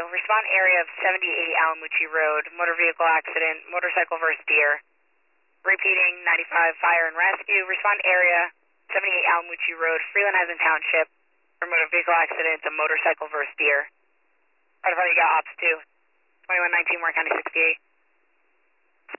respond area of 7080 Alamucci Road, motor vehicle accident, motorcycle versus deer. Repeating, 95 fire and rescue, respond area 78 Alamucci Road, Freeland Heights Township, for motor vehicle accident, a motorcycle versus deer. Right in front of you got Ops 2, 2119 Warren County 68.